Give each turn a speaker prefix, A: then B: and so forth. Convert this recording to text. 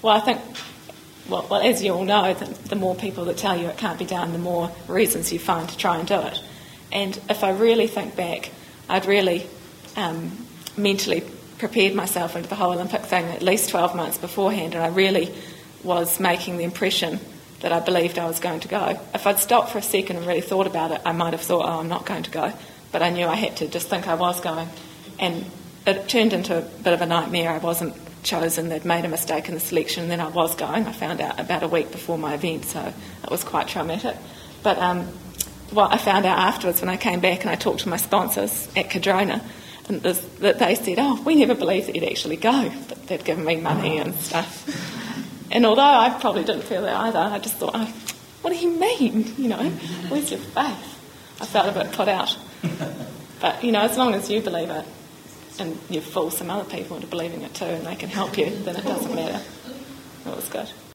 A: Well, I think, well, as you all know, the more people that tell you it can't be done, the more reasons you find to try and do it. And if I really think back, I'd really mentally prepared myself into the whole Olympic thing at least 12 months beforehand, and I really was making the impression that I believed I was going to go. If I'd stopped for a second and really thought about it, I might have thought, I'm not going to go. But I knew I had to just think I was going. And it turned into a bit of a nightmare. I wasn't chosen. They'd made a mistake in the selection, and then I was going. I found out about a week before my event, so it was quite traumatic. But what I found out afterwards when I came back and I talked to my sponsors at Cadrona, and that they said, we never believed that you'd actually go. But they'd given me money and stuff. And although I probably didn't feel that either, I just thought, what do you mean? Where's your faith? I felt a bit put out. But, as long as you believe it, and you fool some other people into believing it too, and they can help you, then it doesn't matter. It was good.